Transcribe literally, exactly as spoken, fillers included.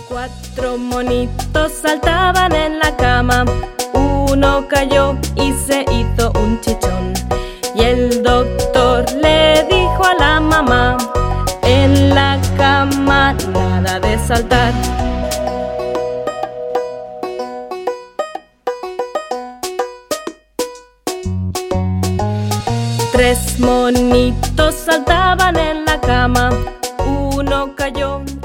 Cuatro monitos saltaban en la cama. Uno cayó y se hizo un chichón. Y el doctor le dijo a la mamá: en la cama nada de saltar. Tres monitos saltaban en la cama. Uno cayó